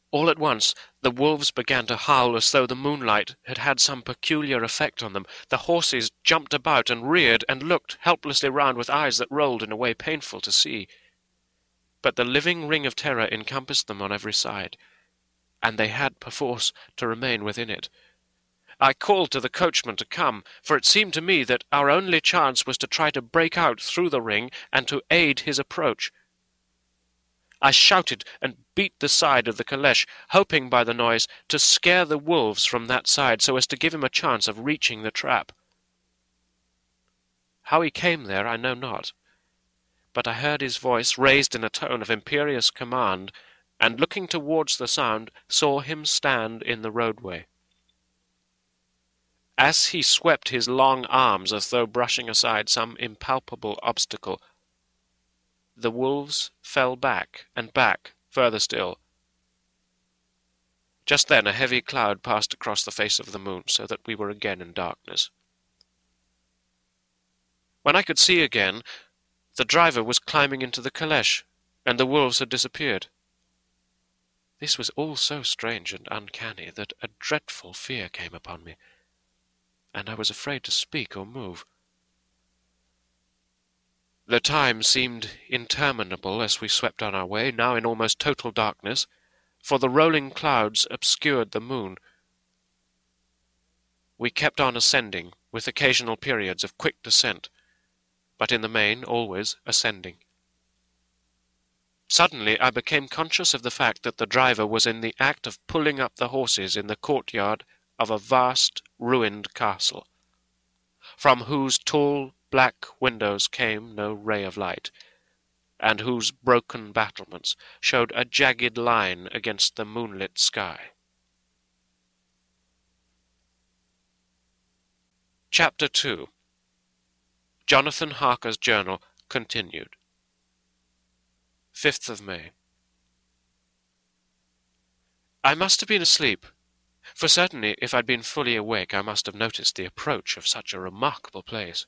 All at once the wolves began to howl as though the moonlight had had some peculiar effect on them. The horses jumped about and reared and looked helplessly round with eyes that rolled in a way painful to see. But the living ring of terror encompassed them on every side, and they had perforce to remain within it. I called to the coachman to come, for it seemed to me that our only chance was to try to break out through the ring and to aid his approach. I shouted and beat the side of the caleche, hoping by the noise to scare the wolves from that side so as to give him a chance of reaching the trap. How he came there I know not, but I heard his voice raised in a tone of imperious command, and looking towards the sound saw him stand in the roadway. As he swept his long arms as though brushing aside some impalpable obstacle, the wolves fell back and back, further still. Just then a heavy cloud passed across the face of the moon, so that we were again in darkness. When I could see again, the driver was climbing into the caleche, and the wolves had disappeared. This was all so strange and uncanny that a dreadful fear came upon me, and I was afraid to speak or move. The time seemed interminable as we swept on our way, now in almost total darkness, for the rolling clouds obscured the moon. We kept on ascending, with occasional periods of quick descent, but in the main always ascending. Suddenly I became conscious of the fact that the driver was in the act of pulling up the horses in the courtyard of a vast ruined castle, from whose tall black windows came no ray of light, and whose broken battlements showed a jagged line against the moonlit sky. Chapter 2. Jonathan Harker's Journal, continued. 5th of May. I must have been asleep, for certainly if I'd been fully awake I must have noticed the approach of such a remarkable place.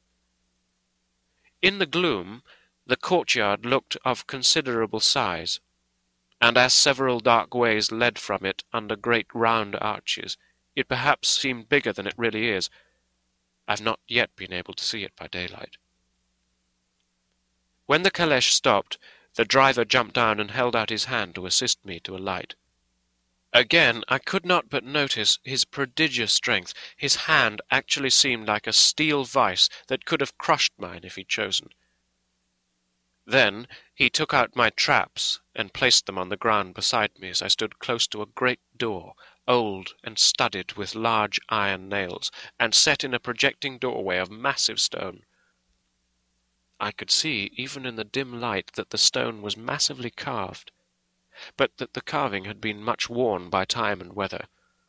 In the gloom the courtyard looked of considerable size, and as several dark ways led from it under great round arches, it perhaps seemed bigger than it really is. I've not yet been able to see it by daylight. When the caleche stopped, the driver jumped down and held out his hand to assist me to alight. Again I could not but notice his prodigious strength. His hand actually seemed like a steel vice that could have crushed mine if he'd chosen. Then he took out my traps and placed them on the ground beside me as I stood close to a great door, old and studded with large iron nails, and set in a projecting doorway of massive stone. I could see, even in the dim light, that the stone was massively carved, but that the carving had been much worn by time and weather.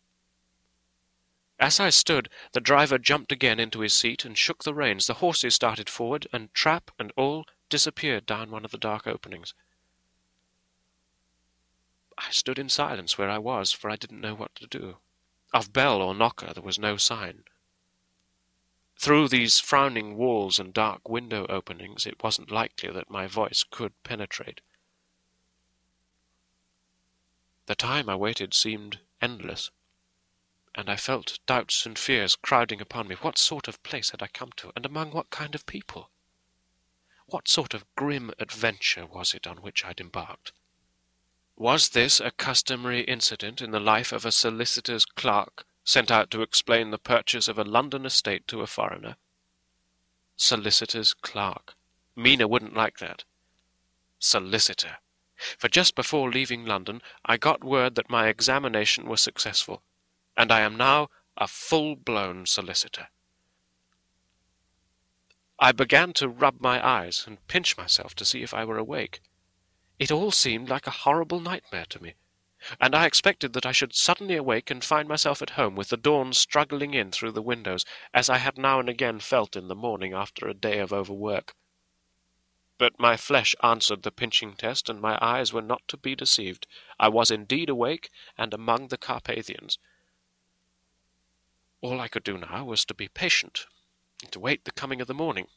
As I stood, the driver jumped again into his seat and shook the reins. The horses started forward, and trap and all disappeared down one of the dark openings. I stood in silence where I was, for I didn't know what to do. Of bell or knocker there was no sign. Through these frowning walls and dark window openings it wasn't likely that my voice could penetrate. The time I waited seemed endless, and I felt doubts and fears crowding upon me. What sort of place had I come to, and among what kind of people? What sort of grim adventure was it on which I'd embarked? Was this a customary incident in the life of a solicitor's clerk sent out to explain the purchase of a London estate to a foreigner? Solicitor's clerk. Mina wouldn't like that. Solicitor. For just before leaving London I got word that my examination was successful, and I am now a full-blown solicitor. I began to rub my eyes and pinch myself to see if I were awake. It all seemed like a horrible nightmare to me, and I expected that I should suddenly awake and find myself at home with the dawn struggling in through the windows, as I had now and again felt in the morning after a day of overwork. But my flesh answered the pinching test, and my eyes were not to be deceived. I was indeed awake, and among the Carpathians. All I could do now was to be patient, and to wait the coming of the morning.